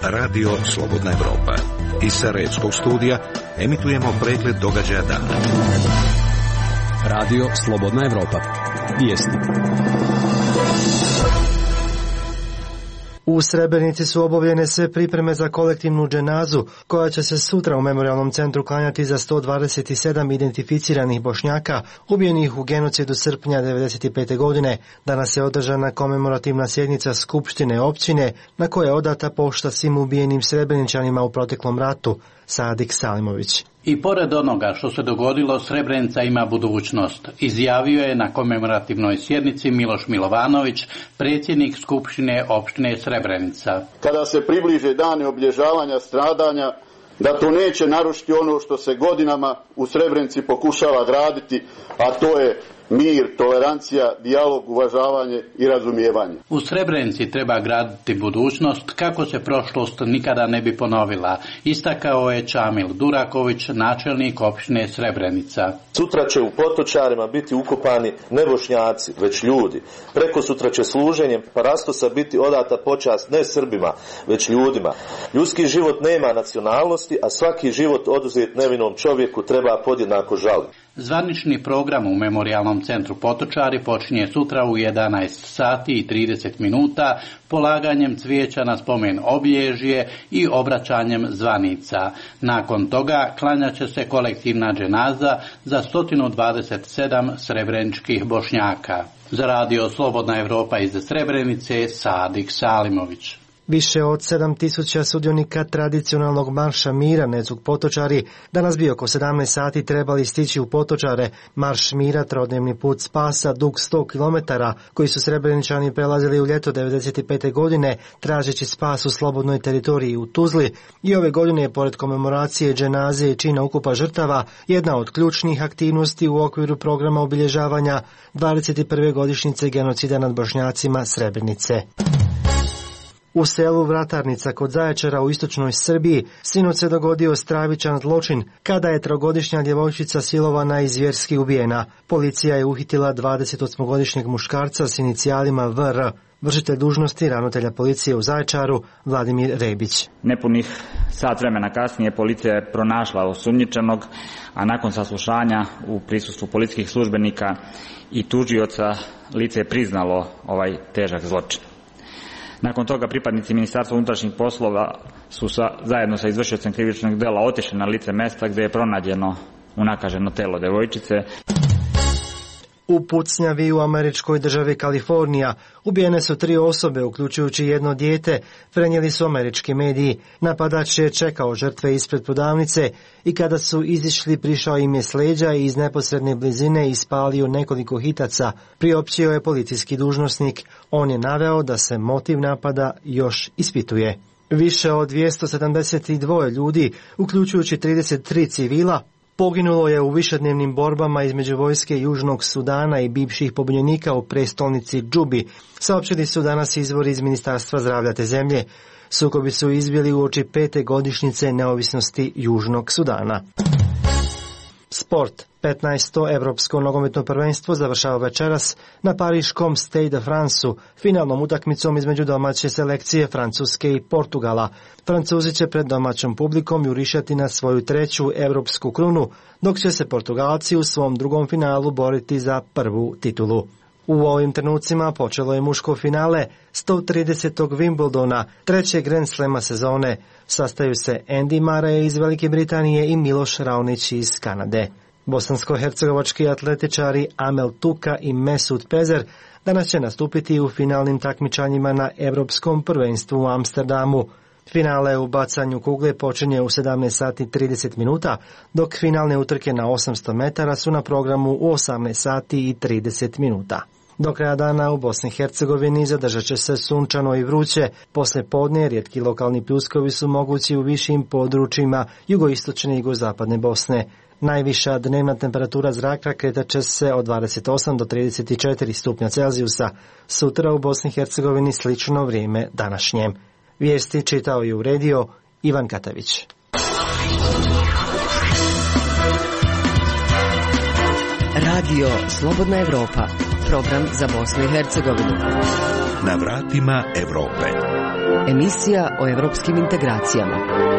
Radio Slobodna Evropa. Iz Sarajevskog studija emitujemo pregled događaja dana. Radio Slobodna Evropa. Vijesti. U Srebrenici su obavljene sve pripreme za kolektivnu dženazu, koja će se sutra u memorijalnom centru klanjati za 127 identificiranih Bošnjaka ubijenih u genocidu srpnja 1995. godine. Danas je održana komemorativna sjednica Skupštine općine, na kojoj je odata pošta svim ubijenim Srebreničanima u proteklom ratu. Sadik Salimović. I pored onoga što se dogodilo, Srebrenica ima budućnost, izjavio je na komemorativnoj sjednici Miloš Milovanović, predsjednik Skupštine opštine Srebrenica. Kada se približe dani obilježavanja stradanja, da to neće narušiti ono što se godinama u Srebrenici pokušava graditi, a to je mir, tolerancija, dijalog, uvažavanje i razumijevanje. U Srebrenici treba graditi budućnost kako se prošlost nikada ne bi ponovila, istakao je Čamil Duraković, načelnik opštine Srebrenica. Sutra će u Potočarima biti ukopani ne Bošnjaci, već ljudi. Preko sutra će služenjem parastosa biti odata počast ne Srbima, već ljudima. Ljudski život nema nacionalnosti, a svaki život oduzet nevinom čovjeku treba podjednako žaliti. Zvanični program u memorijalnom centru Potočari počinje sutra u 11 sati i 30 minuta polaganjem cvijeća na spomen obilježje i obraćanjem zvanica. Nakon toga klanjat će se kolektivna dženaza za 127 srebreničkih Bošnjaka. Za Radio Slobodna Evropa iz Srebrenice, Sadik Salimović. Više od 7000 sudionika tradicionalnog marša mira Nezug Potočari danas bi oko 17 sati trebali stići u Potočare. Marš mira, trodnevni put spasa, dug 100 km, koji su Srebreničani prelazili u ljeto 1995. godine, tražeći spas u slobodnoj teritoriji u Tuzli, i ove godine je, pored komemoracije dženaze i čina ukupa žrtava, jedna od ključnih aktivnosti u okviru programa obilježavanja 21. godišnjice genocida nad Bošnjacima Srebrenice. U selu Vratarnica kod Zaječara u istočnoj Srbiji sinoć se dogodio stravičan zločin kada je trogodišnja djevojčica silovana i zvjerski ubijena. Policija je uhitila 28-godišnjeg muškarca s inicijalima VR. Vršitelj dužnosti ravnatelja policije u Zaječaru Vladimir Rebić. Nepunih sat vremena kasnije policija je pronašla osumnjičenog, a nakon saslušanja u prisustvu policijskih službenika i tužioca lice je priznalo ovaj težak zločin. Nakon toga pripadnici Ministarstva unutrašnjih poslova su zajedno sa izvršiocem krivičnog dela otišli na lice mesta gdje je pronađeno unakaženo telo djevojčice. U pucnjavi u američkoj državi Kalifornija ubijene su 3 osobe, uključujući jedno dijete, prenijeli su američki mediji. Napadač je čekao žrtve ispred prodavnice i kada su izišli prišao im je s leđa i iz neposredne blizine ispalio nekoliko hitaca, priopćio je policijski dužnosnik. On je naveo da se motiv napada još ispituje. Više od 272 ljudi, uključujući 33 civila, poginulo je u višednevnim borbama između vojske Južnog Sudana i bivših pobunjenika u prestolnici Džubi, saopštili su danas izvori iz Ministarstva zdravlja te zemlje. Sukobi su izbili uoči 5. godišnjice neovisnosti Južnog Sudana. Sport. 15. Evropsko nogometno prvenstvo završava večeras na pariškom Stade de France-u, finalnom utakmicom između domaće selekcije Francuske i Portugala. Francuzi će pred domaćom publikom jurišati na svoju 3. evropsku krunu, dok će se Portugalci u svom drugom finalu boriti za prvu titulu. U ovim trenucima počelo je muško finale 130. Wimbledona, 3. Grand Slema sezone. Sastaju se Andy Murray iz Velike Britanije i Miloš Raonić iz Kanade. Bosansko-hercegovački atletičari Amel Tuka i Mesut Pezer danas će nastupiti u finalnim takmičanjima na Evropskom prvenstvu u Amsterdamu. Finale u bacanju kugle počinje u 17 sati 30 minuta, dok finalne utrke na 800 metara su na programu u 18 sati i 30 minuta. Do kraja dana u Bosni i Hercegovini zadržat će se sunčano i vruće. Poslije podne rijetki lokalni pljuskovi su mogući u višim područjima jugoistočne i jugozapadne Bosne. Najviša dnevna temperatura zraka kretat će se od 28 do 34 stupnja Celzijusa. Sutra u Bosni i Hercegovini slično vrijeme današnjem. Vijesti čitao i uredio Ivan Katavić. Radio Slobodna Evropa, program za Bosnu i Hercegovinu. Na vratima Evrope. Emisija o evropskim integracijama.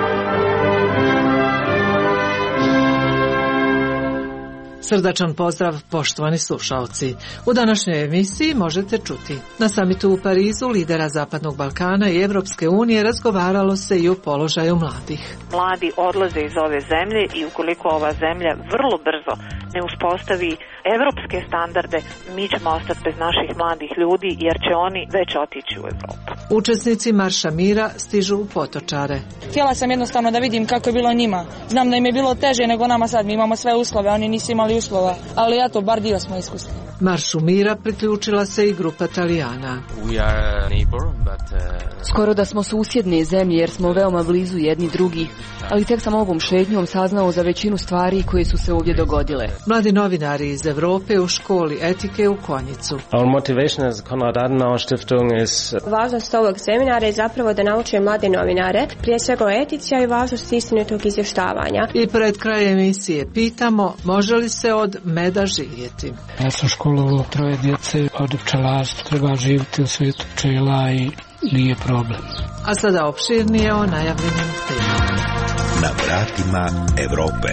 Srdačan pozdrav, poštovani slušaoci. U današnjoj emisiji možete čuti: na samitu u Parizu lidera Zapadnog Balkana i Evropske unije razgovaralo se i o položaju mladih. Mladi odlaze iz ove zemlje i ukoliko ova zemlja vrlo brzo ne uspostavi evropske standarde, mi ćemo ostati bez naših mladih ljudi jer će oni već otići u Evropu. Učesnici Marša mira stižu u Potočare. Htjela sam jednostavno da vidim kako je bilo njima. Znam da im je bilo teže nego nama sad, mi imamo sve uslove, oni nisu imali uslova, ali eto, bar dio smo iskusili. Maršu mira priključila se i grupa Talijana. Skoro da smo susjedne zemlje jer smo veoma blizu jedni drugih, ali tek sam ovom šetnjom saznao za većinu stvari koje su se ovdje dogodile. Mladi novinari iz Evrope u školi etike u Konjicu. Važnost ovog seminara je zapravo da nauče mlade novinare, prije svega o etici, a i važnost istinitog izvještavanja. I pred kraj emisije pitamo, može li se od meda živjeti? Ja sam školovao 3 djece od pčelarstva, treba živjeti u svijetu pčela i nije problem. A sada opširnije o najavljenim temama. Na vratima Evrope.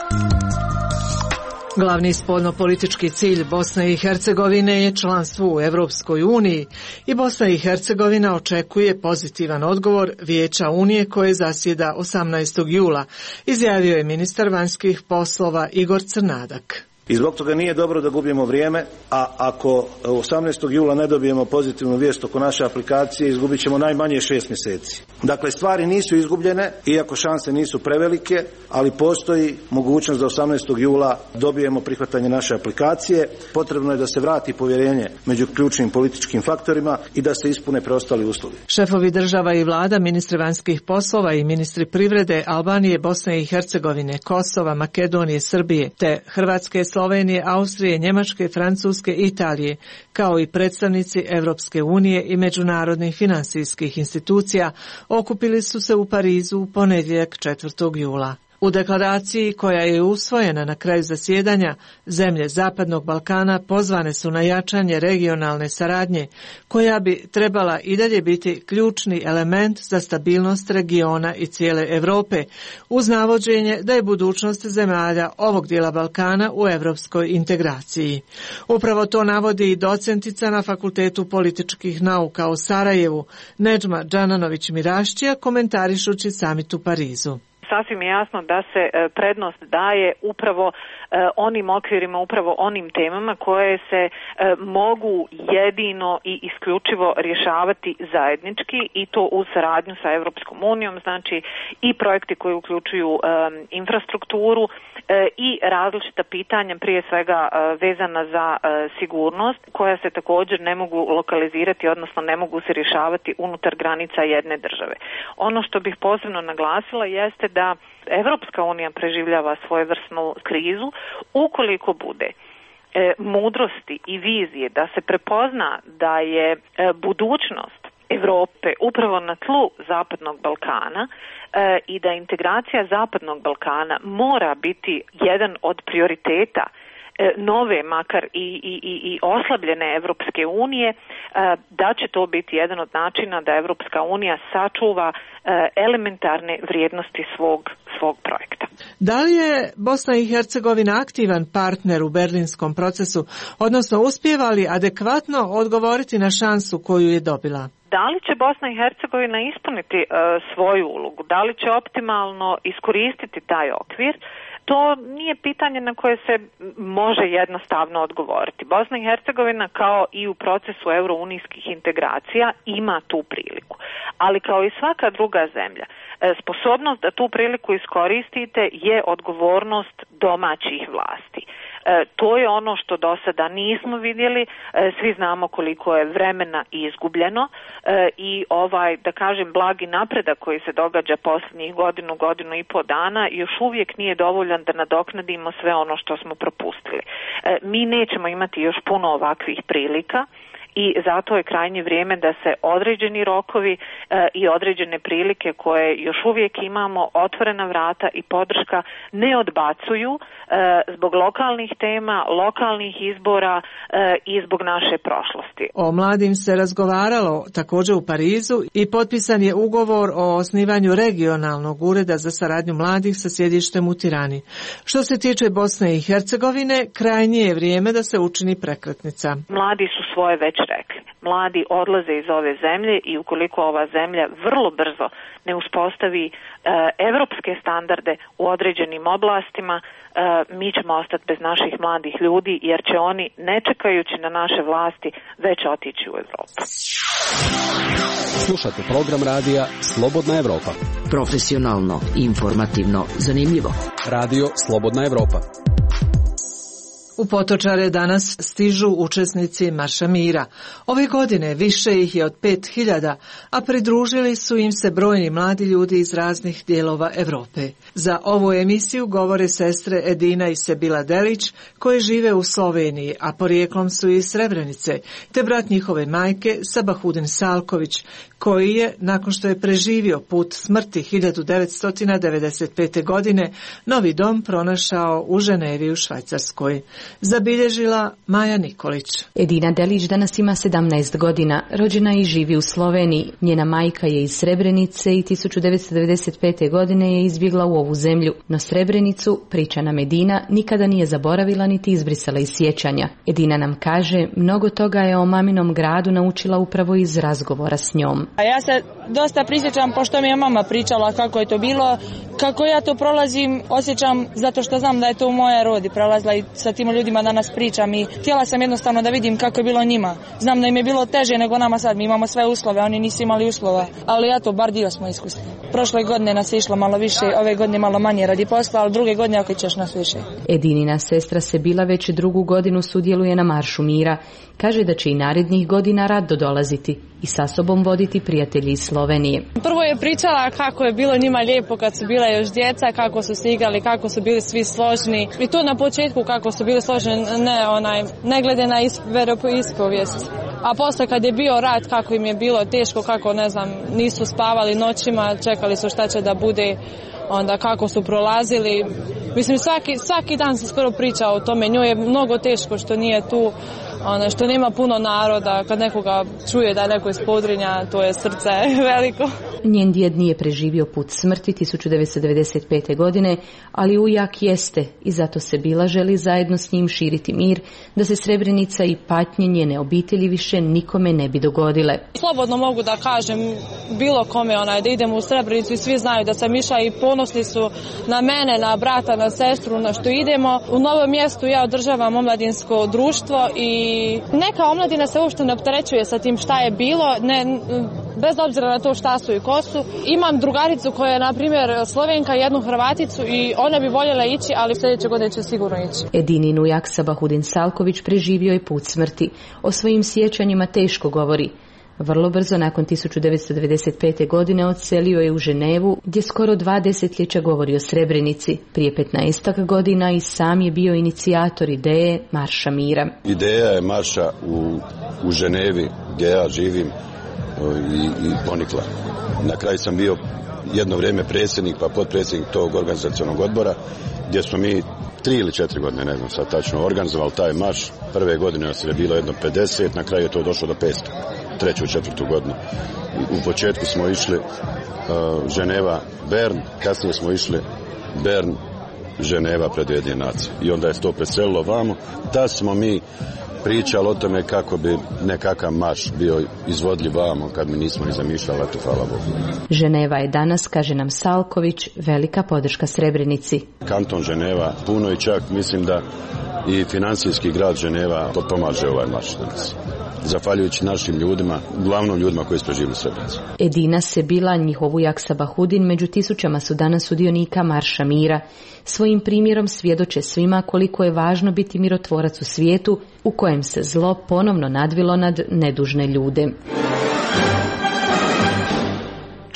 Glavni spoljnopolitički cilj Bosne i Hercegovine je članstvo u Evropskoj uniji i Bosna i Hercegovina očekuje pozitivan odgovor Vijeća Unije koje zasjeda 18. jula, izjavio je ministar vanjskih poslova Igor Crnadak. I zbog toga nije dobro da gubimo vrijeme, a ako 18. jula ne dobijemo pozitivnu vijest oko naše aplikacije, izgubit ćemo najmanje 6 mjeseci. Dakle, stvari nisu izgubljene, iako šanse nisu prevelike, ali postoji mogućnost da 18. jula dobijemo prihvatanje naše aplikacije. Potrebno je da se vrati povjerenje među ključnim političkim faktorima i da se ispune preostali uslovi. Šefovi država i vlada, ministri vanjskih poslova i ministri privrede Albanije, Bosne i Hercegovine, Kosova, Makedonije, Srbije te Hrvatske, Slovenije, Austrije, Njemačke, Francuske, Italije, kao i predstavnici Evropske unije i međunarodnih financijskih institucija okupili su se u Parizu u ponedjeljak 4. jula. U deklaraciji koja je usvojena na kraju zasjedanja, zemlje Zapadnog Balkana pozvane su na jačanje regionalne saradnje, koja bi trebala i dalje biti ključni element za stabilnost regiona i cijele Europe, uz navođenje da je budućnost zemalja ovog dijela Balkana u europskoj integraciji. Upravo to navodi i docentica na Fakultetu političkih nauka u Sarajevu, Nedžma Džananović-Mirašćija, komentarišući samit u Parizu. Sasvim je jasno da se prednost daje upravo onim okvirima, upravo onim temama koje se mogu jedino i isključivo rješavati zajednički i to u saradnju sa Evropskom unijom, znači i projekti koji uključuju infrastrukturu i različita pitanja, prije svega vezana za sigurnost, koja se također ne mogu lokalizirati, odnosno ne mogu se rješavati unutar granica jedne države. Ono što bih posebno naglasila jeste da Evropska unija preživljava svojevrsnu krizu ukoliko bude mudrosti i vizije da se prepozna da je budućnost Europe upravo na tlu Zapadnog Balkana i da integracija Zapadnog Balkana mora biti jedan od prioriteta nove, makar i oslabljene Evropske unije, da će to biti jedan od načina da Evropska unija sačuva elementarne vrijednosti svog projekta. Da li je Bosna i Hercegovina aktivan partner u berlinskom procesu, odnosno uspijeva li adekvatno odgovoriti na šansu koju je dobila? Da li će Bosna i Hercegovina ispuniti svoju ulogu? Da li će optimalno iskoristiti taj okvir? To nije pitanje na koje se može jednostavno odgovoriti. Bosna i Hercegovina, kao i u procesu eurounijskih integracija, ima tu priliku. Ali kao i svaka druga zemlja, sposobnost da tu priliku iskoristite je odgovornost domaćih vlasti. To je ono što do sada nismo vidjeli, svi znamo koliko je vremena izgubljeno i da kažem, blagi napredak koji se događa posljednjih godinu i po dana još uvijek nije dovoljan da nadoknadimo sve ono što smo propustili. Mi nećemo imati još puno ovakvih prilika i zato je krajnje vrijeme da se određeni rokovi i određene prilike koje još uvijek imamo, otvorena vrata i podrška, ne odbacuju zbog lokalnih tema, lokalnih izbora i zbog naše prošlosti. O mladim se razgovaralo također u Parizu i potpisan je ugovor o osnivanju regionalnog ureda za saradnju mladih sa sjedištem u Tirani. Što se tiče Bosne i Hercegovine, krajnje je vrijeme da se učini prekretnica. Mladi su svoje već rekli. Mladi odlaze iz ove zemlje i ukoliko ova zemlja vrlo brzo ne uspostavi evropske standarde u određenim oblastima, mi ćemo ostati bez naših mladih ljudi, jer će oni, ne čekajući na naše vlasti, već otići u Evropu. Slušate program radija Slobodna Evropa. Profesionalno, informativno, zanimljivo. Radio Slobodna Evropa. U Potočare danas stižu učesnici Marša mira. Ove godine više ih je od 5000, a pridružili su im se brojni mladi ljudi iz raznih dijelova Europe. Za ovu emisiju govore sestre Edina i Sebila Delić, koje žive u Sloveniji, a porijeklom su iz Srebrenice, te brat njihove majke Sabahudin Salković, koji je, nakon što je preživio put smrti 1995. godine, novi dom pronašao u Ženevi u Švajcarskoj. Zabilježila Maja Nikolić. Edina Delić danas ima 17 godina, rođena i živi u Sloveniji. Njena majka je iz Srebrenice i 1995. godine je izbjegla u ovu zemlju. No Srebrenicu, priča nam Edina, nikada nije zaboravila niti izbrisala iz sjećanja. Edina nam kaže, mnogo toga je o maminom gradu naučila upravo iz razgovora s njom. A ja se dosta prisjećam, pošto mi je mama pričala kako je to bilo, kako ja to prolazim, osjećam zato što znam da je to u moje rodi prolazila i sa tim ljudima danas pričam i htjela sam jednostavno da vidim kako je bilo njima. Znam da im je bilo teže nego nama sad, mi imamo sve uslove, oni nisu imali uslova, ali eto, bar dio smo iskusili. Prošle godine nas je išlo malo više, ove godine malo manje radi posla, ali druge godine okrećeš nas više. Edinina sestra Sebila već drugu godinu sudjeluje na Maršu mira. Kaže da će i narednih godina rado dolaziti i sa sobom voditi prijatelji iz Slovenije. Prvo je pričala kako je bilo njima lijepo kad su bile još djeca, kako su se igrali, kako su bili svi složni. I to na početku kako su bili složni, ne glede na ispovijest. A posle kad je bio rat, kako im je bilo teško, kako nisu spavali noćima, čekali su šta će da bude, onda kako su prolazili. Mislim, svaki dan se skoro priča o tome. Njoj je mnogo teško što nije tu, što nema puno naroda. Kad nekoga čuje da je neko iz Podrinja, to je srce veliko. Njen djed nije preživio put smrti 1995. godine, ali ujak jeste i zato Sebila želi zajedno s njim širiti mir, da se Srebrenica i patnje njene obitelji više nikome ne bi dogodile. Slobodno mogu da kažem bilo kome da idemo u Srebrenicu i svi znaju da sam išla i ponosni su na mene, na brata, na sestru, na što idemo. U novom mjestu ja održavam omladinsko društvo i neka omladina se uopšte ne opterećuje sa tim šta je bilo, bez obzira na to šta su i ko su. Imam drugaricu koja je, na primjer, Slovenka, jednu Hrvaticu i ona bi voljela ići, ali sljedeće godine će sigurno ići. Edinin ujak Sabahudin Salković preživio je put smrti. O svojim sjećanjima teško govori. Vrlo brzo nakon 1995. godine odselio je u Ženevu, gdje skoro 2 desetljeća govori o Srebrenici. Prije 15 godina i sam je bio inicijator ideje Marša mira. Ideja je marša u Ženevi, gdje ja živim, i ponikla. Na kraju sam bio jedno vrijeme predsjednik pa potpredsjednik tog organizacionog odbora, gdje smo mi 3 ili 4 godine, ne znam sad tačno, organizovali taj marš. Prve godine nas je bilo jedno 50, na kraju je to došlo do 500, 3. 4. godinu. U početku smo išli Ženeva, Bern, kasnije smo išli Bern, Ženeva pred Ujedinjene nacije. I onda je to preselilo vamo, da smo mi pričali o tome kako bi nekakav marš bio izvodljiv vamo, kad mi nismo ni zamišljali, eto, hvala Bogu. Ženeva je danas, kaže nam Salković, velika podrška Srebrenici. Kanton Ženeva puno i čak mislim da i financijski grad Ženeva pomaže ovaj marš danas. Zahvaljujući našim ljudima, uglavnom ljudima koji su preživjeli Srebrenicu. Edina Sebila, njihov ujak Sabahudin, među tisućama su danas sudionika Marša mira. Svojim primjerom svjedoče svima koliko je važno biti mirotvorac u svijetu u kojem se zlo ponovno nadvilo nad nedužne ljude.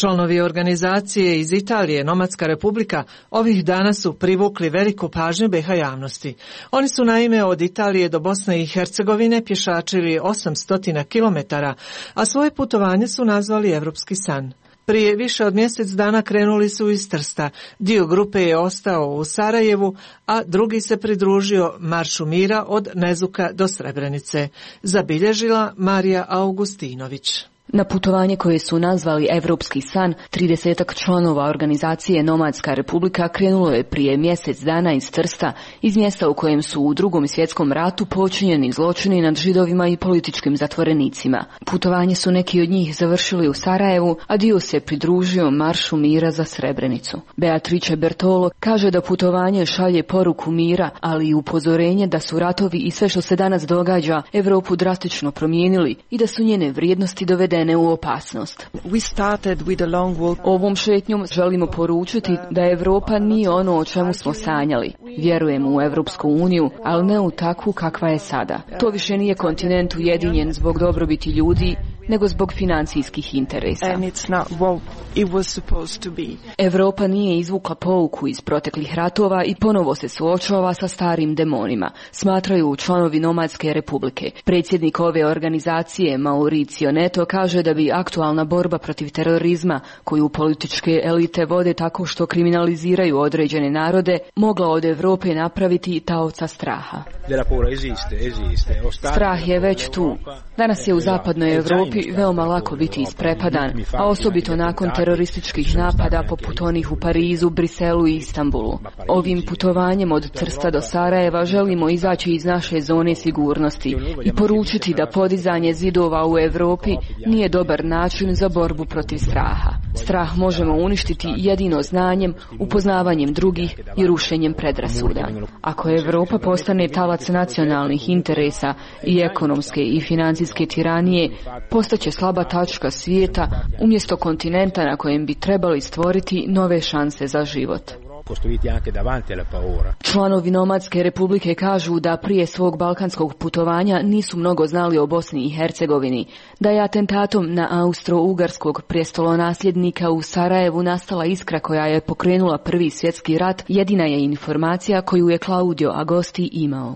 Članovi organizacije iz Italije, Nomadska republika, ovih dana su privukli veliku pažnju BiH javnosti. Oni su naime od Italije do Bosne i Hercegovine pješačili 800 km, a svoje putovanje su nazvali Evropski san. Prije više od mjesec dana krenuli su iz Trsta, dio grupe je ostao u Sarajevu, a drugi se pridružio Maršu mira od Nezuka do Srebrenice, zabilježila Marija Augustinović. Na putovanje koje su nazvali Evropski san, 30 članova organizacije Nomadska republika krenulo je prije mjesec dana iz Trsta, iz mjesta u kojem su u Drugom svjetskom ratu počinjeni zločini nad Židovima i političkim zatvorenicima. Putovanje su neki od njih završili u Sarajevu, a dio se pridružio Maršu mira za Srebrenicu. Beatrice Bertolo kaže da putovanje šalje poruku mira, ali i upozorenje da su ratovi i sve što se danas događa Europu drastično promijenili i da su njene vrijednosti dovedene u opasnost. Ovom šetnjom želimo poručiti da Europa nije ono o čemu smo sanjali. Vjerujemo u Europsku uniju, ali ne u takvu kakva je sada. To više nije kontinent ujedinjen zbog dobrobiti ljudi, nego zbog financijskih interesa. Europa nije izvukla pouku iz proteklih ratova i ponovo se suočava sa starim demonima, smatraju članovi Nomadske republike. Predsjednik ove organizacije Mauricio Neto kaže da bi aktualna borba protiv terorizma, koju političke elite vode tako što kriminaliziraju određene narode, mogla od Europe napraviti taoca straha. Strah je već tu. Danas je u zapadnoj Europi veoma lako biti isprepadan, a osobito nakon terorističkih napada poput onih u Parizu, Briselu i Istanbulu. Ovim putovanjem od Trsta do Sarajeva želimo izaći iz naše zone sigurnosti i poručiti da podizanje zidova u Europi nije dobar način za borbu protiv straha. Strah možemo uništiti jedino znanjem, upoznavanjem drugih i rušenjem predrasuda. Ako Europa postane talac nacionalnih interesa i ekonomske i financijske tiranije, postaće slaba tačka svijeta umjesto kontinenta na kojem bi trebali stvoriti nove šanse za život. Članovi Nomadske republike kažu da prije svog balkanskog putovanja nisu mnogo znali o Bosni i Hercegovini, da je atentatom na austro-ugarskog prijestolonasljednika u Sarajevu nastala iskra koja je pokrenula Prvi svjetski rat, jedina je informacija koju je Claudio Agosti imao.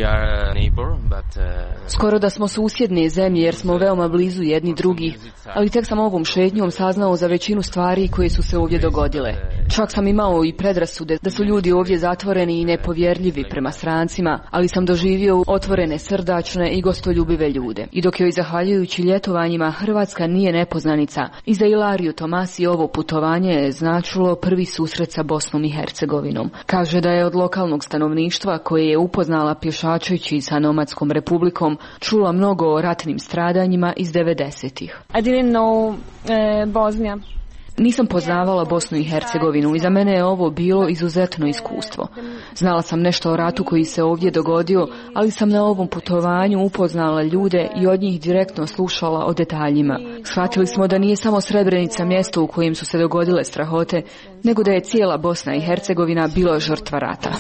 Skoro da smo susjedne zemlje jer smo veoma blizu jedni drugih, ali tek sam ovom šetnjom saznao za većinu stvari koje su se ovdje dogodile. Čak sam imao i predrasude da su ljudi ovdje zatvoreni i nepovjerljivi prema strancima, ali sam doživio otvorene, srdačne i gostoljubive ljude. I dok joj zahvaljujući ljetovanjima Hrvatska nije nepoznanica, i za Ilariju Tomasi ovo putovanje je značilo prvi susret sa Bosnom i Hercegovinom. Kaže da je od lokalnog stanovništva koje je upoznala pješačujući sa Nomadskom republikom čula mnogo o ratnim stradanjima iz 90-ih. I didn't know Bosnia. Nisam poznavala Bosnu i Hercegovinu i za mene je ovo bilo izuzetno iskustvo. Znala sam nešto o ratu koji se ovdje dogodio, ali sam na ovom putovanju upoznala ljude i od njih direktno slušala o detaljima. Shvatili smo da nije samo Srebrenica mjesto u kojem su se dogodile strahote, nego da je cijela Bosna i Hercegovina bila žrtva rata.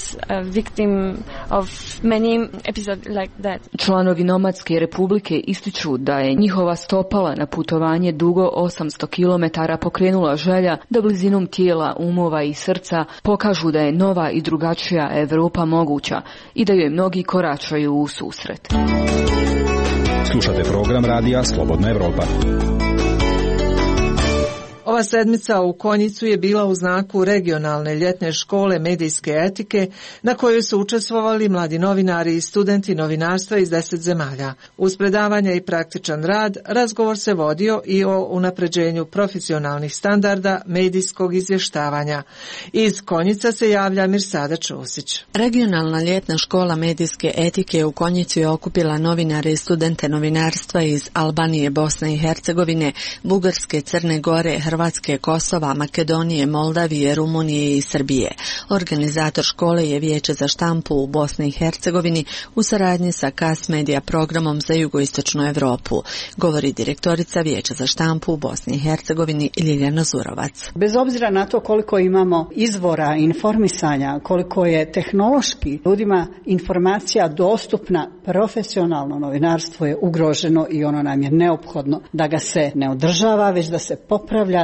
Članovi Nomadske republike ističu da je njihova stopala na putovanje dugo 800 km pokrenula želja da blizinom tijela, umova i srca pokažu da je nova i drugačija Europa moguća i da joj mnogi koračaju u susret. Slušate program radija Slobodna Evropa. Ova sedmica u Konjicu je bila u znaku regionalne ljetne škole medijske etike na kojoj su učestvovali mladi novinari i studenti novinarstva iz 10 zemalja. Uz predavanja i praktičan rad, razgovor se vodio i o unapređenju profesionalnih standarda medijskog izvještavanja. Iz Konjica se javlja Mirsada Čosić. Regionalna ljetna škola medijske etike u Konjicu je okupila novinare i studente novinarstva iz Albanije, Bosne i Hercegovine, Bugarske, Crne Gore, Hrvatske, Kosova, Makedonije, Moldavije, Rumunije i Srbije. Organizator škole je Vijeće za štampu u Bosni i Hercegovini u saradnji sa KAS Media programom za jugoistočnu Europu, govori direktorica Vijeća za štampu u Bosni i Hercegovini Ljiljana Zurovac. Bez obzira na to koliko imamo izvora informisanja, koliko je tehnološki ljudima informacija dostupna, profesionalno novinarstvo je ugroženo i ono nam je neophodno da ga se ne održava, već da se popravlja,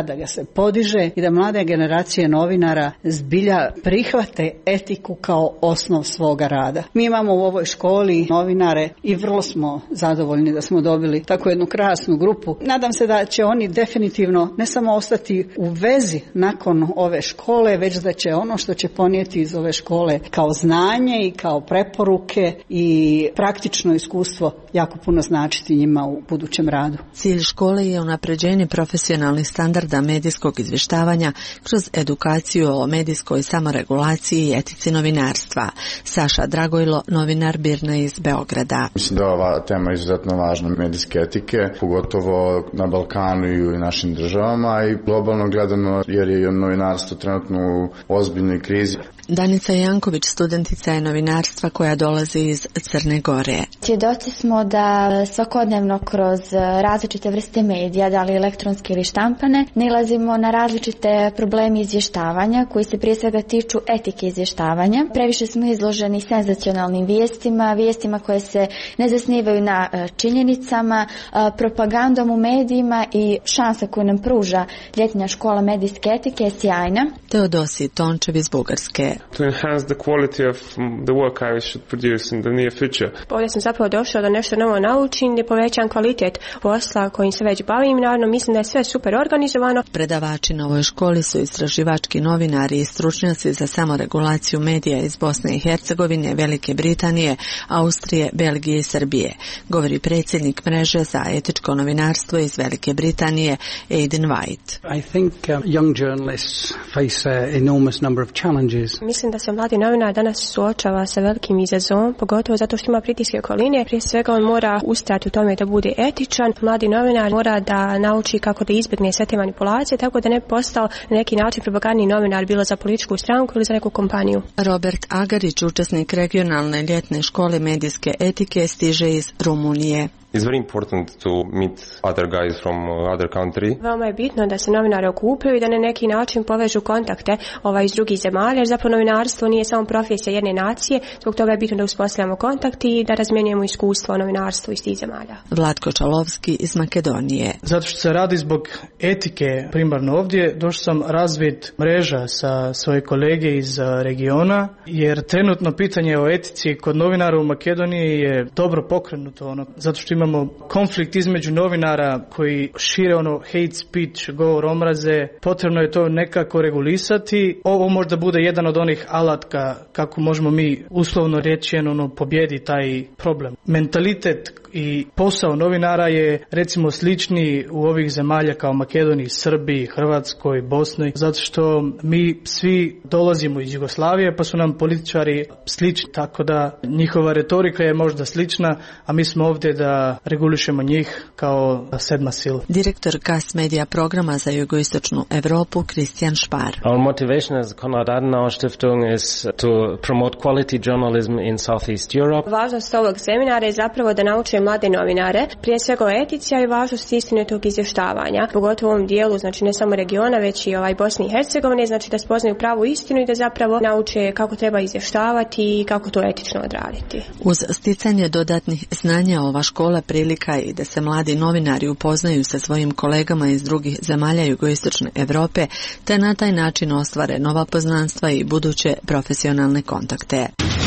razvija, da ga se podiže i da mlade generacije novinara zbilja prihvate etiku kao osnov svoga rada. Mi imamo u ovoj školi novinare i vrlo smo zadovoljni da smo dobili tako jednu krasnu grupu. Nadam se da će oni definitivno ne samo ostati u vezi nakon ove škole, već da će ono što će ponijeti iz ove škole kao znanje i kao preporuke i praktično iskustvo jako puno značiti njima u budućem radu. Cilj škole je unapređenje profesionalnih standarda medijskog izvještavanja kroz edukaciju o medijskoj samoregulaciji i etici novinarstva. Saša Dragojlo, novinar BIRN-a iz Beograda. Mislim da je ova tema izuzetno važna medijske etike, pogotovo na Balkanu i u našim državama i globalno gledano jer je novinarstvo trenutno u ozbiljnoj krizi. Danica Janković, studentica je novinarstva koja dolazi iz Crne Gore. Svjedoci smo da svakodnevno kroz različite vrste medija, da li elektronske ili štampane, nailazimo na različite probleme izvještavanja koji se prije svega tiču etike izvještavanja. Previše smo izloženi senzacionalnim vijestima koje se ne zasnivaju na činjenicama, propagandom u medijima i šansa koju nam pruža ljetna škola medijske etike je sjajna. Teodosij Tončev iz Bugarske. To enhance the quality of the work I should produce in the near future. Ovdje sam zapravo došao da nešto novo naučim, da povećam kvalitet posla kojim se već bavim. Naravno, mislim da je sve super organizovano. Predavači na ovoj školi su istraživački novinari i stručnjaci za samoregulaciju medija iz Bosne i Hercegovine, Velike Britanije, Austrije, Belgije i Srbije, govori predsjednik mreže za etičko novinarstvo iz Velike Britanije, Aidan White. I think young journalists face an enormous number of challenges. Mislim da se mladi novinar danas suočava sa velikim izazovom, pogotovo zato što ima pritiske okoline. Prije svega on mora ustrajati u tome da bude etičan. Mladi novinar mora da nauči kako da izbjegne sve te manipulacije, tako da ne bi postao na neki način propagandni novinar, bilo za političku stranku ili za neku kompaniju. Robert Agarić, učesnik regionalne ljetne škole medijske etike, stiže iz Rumunije. It's very important to meet other guys from other country. Veoma je bitno da se novinari okupaju i da na neki način povežu kontakte iz drugih zemalja, jer zapravo novinarstvo nije samo profesija jedne nacije, zbog toga je bitno da uspostavljamo kontakt i da razmjenjujemo iskustvo o novinarstvu iz tih zemalja. Vlatko Čalovski iz Makedonije. Zato što se radi zbog etike primarno ovdje, došao sam razvit mreža sa svoje kolege iz regiona, jer trenutno pitanje o etici kod novinara u Makedoniji je dobro pokrenuto, zato što imamo konflikt između novinara koji šire hate speech, govor omraze. Potrebno je to nekako regulisati. Ovo možda bude jedan od onih alatka kako možemo mi uslovno reći pobjedi taj problem. Mentalitet i posao novinara je recimo slični u ovih zemalja kao Makedoniji, Srbiji, Hrvatskoj, Bosni, zato što mi svi dolazimo iz Jugoslavije pa su nam političari slični, tako da njihova retorika je možda slična, a mi smo ovdje da regulišemo njih kao sedma sila. Direktor KAS Medija programa za jugoistočnu Europu, Kristijan Špar. Our motivation as Konrad Adenauer Stiftung is to promote quality journalism in Southeast Europe. Važnost ovog seminara je zapravo da nauče mlade novinare, prije svega o etici, a i važnost istinitog izvještavanja, pogotovo u ovom dijelu, znači ne samo regiona, već i Bosne i Hercegovine, znači da spoznaju pravu istinu i da zapravo nauče kako treba izvještavati i kako to etično odraditi. Uz sticanje dodatnih znanja ova škola prilika i da se mladi novinari upoznaju sa svojim kolegama iz drugih zemalja jugoistočne Europe, te na taj način ostvare nova poznanstva i buduće profesionalne kontakte.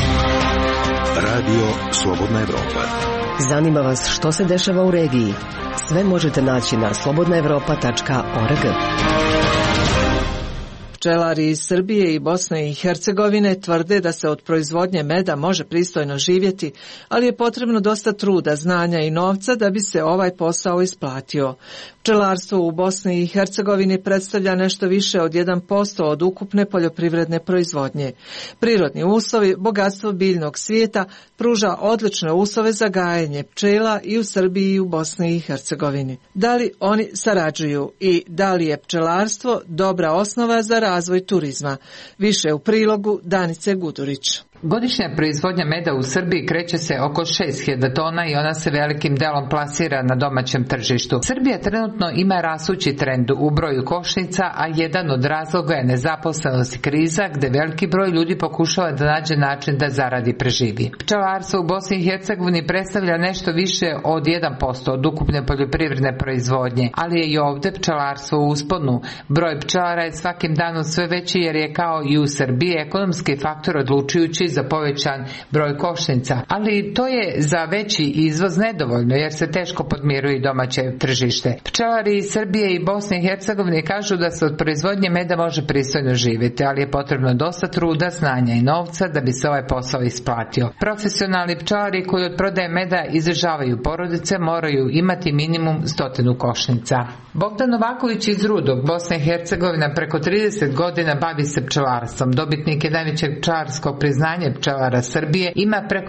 Radio Slobodna Evropa. Zanima vas što se dešava u regiji? Sve možete naći na slobodnaevropa.org. Pčelari iz Srbije i Bosne i Hercegovine tvrde da se od proizvodnje meda može pristojno živjeti, ali je potrebno dosta truda, znanja i novca da bi se ovaj posao isplatio. Pčelarstvo u Bosni i Hercegovini predstavlja nešto više od 1% od ukupne poljoprivredne proizvodnje. Prirodni uslovi, bogatstvo biljnog svijeta pruža odlične uslove za gajenje pčela i u Srbiji i u Bosni i Hercegovini. Da li oni sarađuju i da li je pčelarstvo dobra osnova za razvoj turizma? Više u prilogu Danice Gudurić. Godišnja proizvodnja meda u Srbiji kreće se oko 6.000 tona i ona se velikim delom plasira na domaćem tržištu. Srbija trenutno ima rastući trend u broju košnica, a jedan od razloga je nezaposlenost i kriza, gde veliki broj ljudi pokušava da nađe način da zaradi i preživi. Pčelarstvo u Bosni i Hercegovini predstavlja nešto više od 1% od ukupne poljoprivredne proizvodnje, ali je i ovde pčelarstvo u usponu. Broj pčelara je svakim danom sve veći jer je kao i u Srbiji ekonomski faktor odlučujući za povećan broj košnica, ali to je za veći izvoz nedovoljno jer se teško podmiruje domaće tržište. Pčelari iz Srbije i Bosne i Hercegovine kažu da se od proizvodnje meda može pristojno živjeti, ali je potrebno dosta truda, znanja i novca da bi se ovaj posao isplatio. Profesionalni pčelari koji od prodaje meda izdržavaju porodice moraju imati minimum 100 košnica. Bogdan Novaković iz Rudog, Bosna i Hercegovina, preko 30 godina bavi se pčelarstvom. Dobitnik je najvećeg pčelarskog priznanja pčelara Srbije, ima preko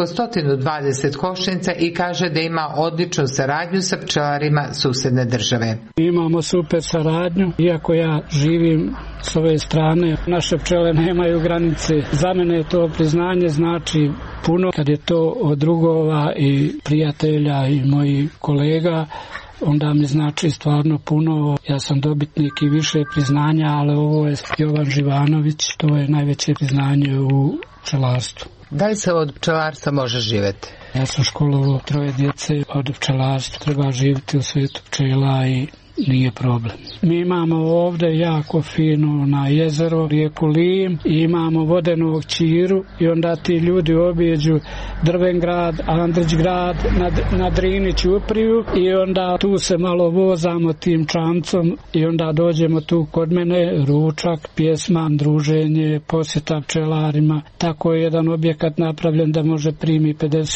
120 košnica i kaže da ima odličnu saradnju sa pčelarima susedne države. Imamo super saradnju, iako ja živim s ove strane, naše pčele nemaju granice. Za mene to priznanje znači puno, kad je to od drugova i prijatelja i mojih kolega, onda mi znači stvarno puno. Ja sam dobitnik i više priznanja, ali ovo je Jovan Živanović, to je najveće priznanje u pčelarstvu. Da li se od pčelarstva može živjeti? Ja sam školovao 3 djece, od pčelarstva treba živjeti u svijetu pčela i nije problem. Mi imamo ovdje jako fino na jezero, rijeku Lim, i imamo vodenog Ćiru i onda ti ljudi objeđu Drvengrad, Andrićgrad, na Drini Ćupriju i onda tu se malo vozamo tim čamcom i onda dođemo tu kod mene, ručak, pjesman, druženje, posjeta pčelarima. Tako je jedan objekat napravljen da može primi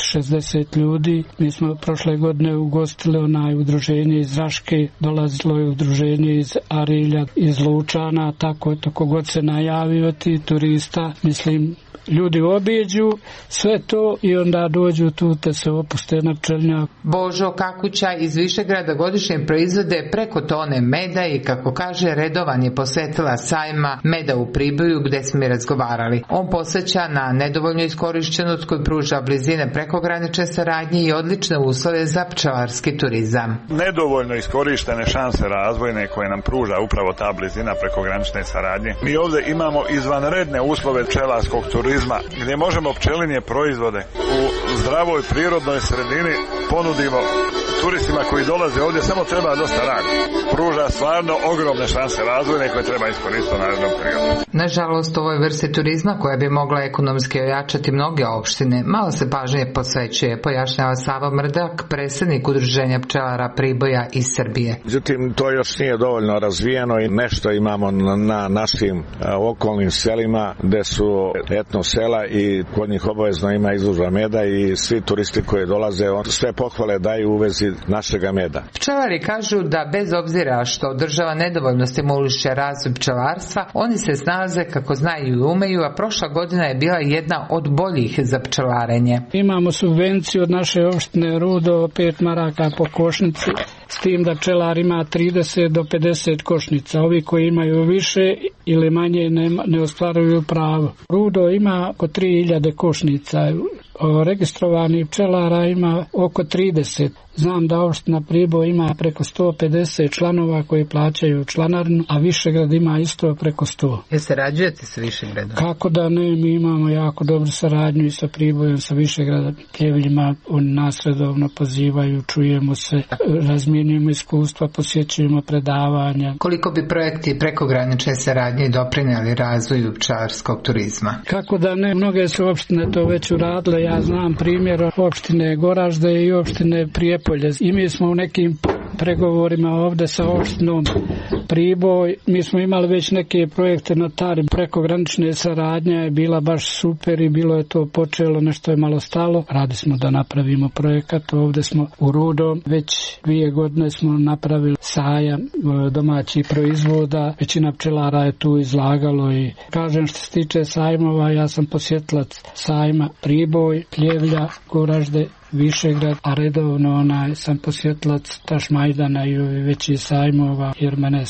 50-60 ljudi. Mi smo prošle godine ugostili udruženje iz Raške, dolazilo je udruženje iz Arilja, iz Lučana, tako god se najavio ti turista, mislim, ljudi objeđu sve to i onda dođu tu te se opuste na pčelinjak. Božo Kakuća iz Višegrada godišnje proizvode preko tone meda i, kako kaže, redovan je posvetila sajma meda u Priboju gde smo i razgovarali. On posjeća na nedovoljno iskorišćenost koju pruža blizine prekogranične saradnje i odlične uslove za pčelarski turizam. Nedovoljno iskorištene šanse razvojne koje nam pruža upravo ta blizina prekogranične saradnje. Mi ovdje imamo izvanredne uslove pčelarskog turizma gdje možemo pčelinje proizvode u zdravoj prirodnoj sredini ponudimo turistima koji dolaze ovdje, samo treba dosta radi. Pruža stvarno ogromne šanse razvojne koje treba iskoristiti u narednom periodu. Nažalost, ovoj vrsti turizma koja bi mogla ekonomski ojačati mnoge opštine, malo se pažnje posvećuje, pojašnjava Savo Mrdak, predsjednik udruženja pčelara Priboja iz Srbije. Međutim, to još nije dovoljno razvijeno i nešto imamo na našim okolnim selima gde su etno sela i kod njih obavezno ima izložba meda i svi turisti koji dolaze sve pohvale daju u vezi našega meda. Pčelari kažu da bez obzira što država nedovoljno stimuliše razvoj pčelarstva, oni se snalaze kako znaju i umeju, a prošla godina je bila jedna od boljih za pčelarenje. Imamo subvenciju od naše opštine Rudo 5 maraka po košnici, s tim da pčelar ima 30 do 50 košnica. Ovi koji imaju više ili manje ne ostvaruju pravo. Rudo ima oko 3000 košnica. Registrovanih pčelara ima oko 30. Znam da opština Priboj ima preko 150 članova koji plaćaju članarinu, a Višegrad ima isto preko 100. Jel se rađujete sa Višegradom? Kako da ne, mi imamo jako dobru saradnju i sa Pribojem, sa Višegradom, Pljevljima, oni nas redovno pozivaju, čujemo se, razmijenjujemo iskustva, posjećujemo predavanja. Koliko bi projekti prekogranične saradnje doprinijeli razvoju pčelarskog turizma? Kako da ne, mnoge su opštine to već uradile, ja znam primjer opštine Goražde i opštine Prijepolje. I mi smo u nekim pregovorima ovdje sa opštinom Priboj, mi smo imali već neke projekte na Tari, prekogranične saradnja je bila baš super i bilo je to počelo, nešto je malo stalo. Radi smo da napravimo projekat, ovdje smo u Rudom, već 2 godine smo napravili sajam domaćih proizvoda, većina pčelara je tu izlagalo i kažem što se tiče sajmova, ja sam posjetilac sajma Priboj, Pljevlja, Goražde, Višegrad, a redovno sam posjetilac Tašmajdana i veći sajmova, jer mene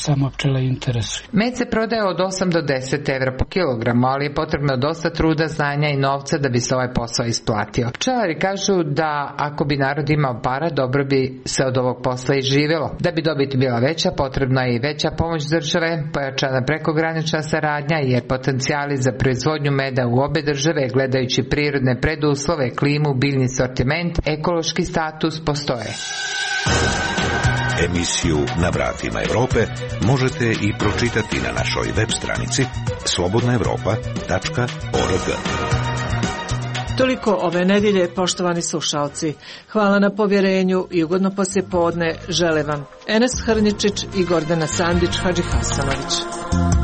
samo pčele interesuje. Med se prodaje od 8 do 10 evra po kilogramu, ali je potrebno dosta truda, znanja i novca da bi se ovaj posao isplatio. Pčelari kažu da ako bi narod imao para, dobro bi se od ovog posla i živjelo. Da bi dobit bila veća, potrebna je i veća pomoć države, pojačana prekogranična saradnja, jer potencijali za proizvodnju meda u obe države, gledajući prirodne preduslove, klimu, biljni sortiment, ekološki status, postoje. Emisiju Na vratima Europe možete i pročitati na našoj web stranici slobodnaevropa.org. Toliko ove nedjelje, poštovani slušalci. Hvala na povjerenju i ugodno poslijepodne žele vam Enes Hrničić i Gordana Sandić Hadžihasanović.